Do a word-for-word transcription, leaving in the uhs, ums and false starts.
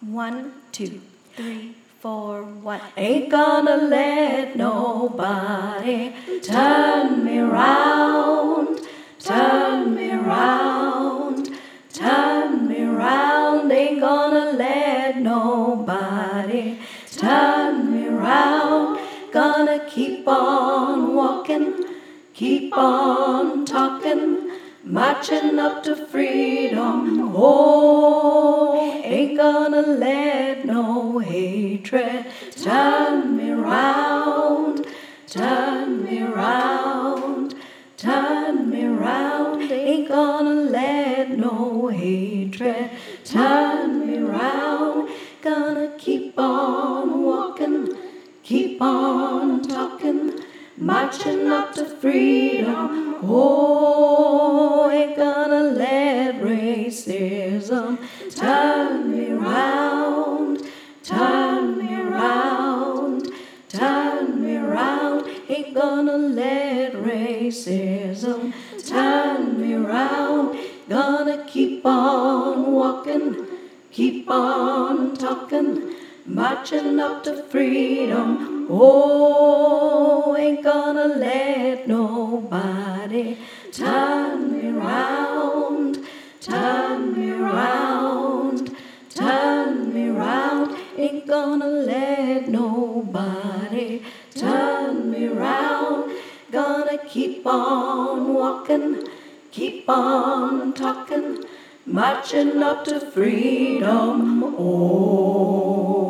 One, two, three, four, one. Ain't gonna let nobody turn me round, turn me round, turn me round. Ain't gonna let nobody turn me round. Gonna keep on walking, keep on talking, marching up to freedom. Oh, ain't gonna let no hatred turn me round, turn me round, turn me round. Ain't gonna let no hatred turn me round. Gonna keep on walking, keep on talking, marching up to freedom. Oh, ain't gonna let racism turn me round, turn me round, turn me round. Ain't gonna let racism turn me round. Gonna keep on walking, keep on talking, marching up to freedom. Oh, ain't gonna let nobody turn me round, turn me round, turn me round. Ain't gonna let nobody turn me round. Gonna keep on walking, keep on talking, marching up to freedom. Oh.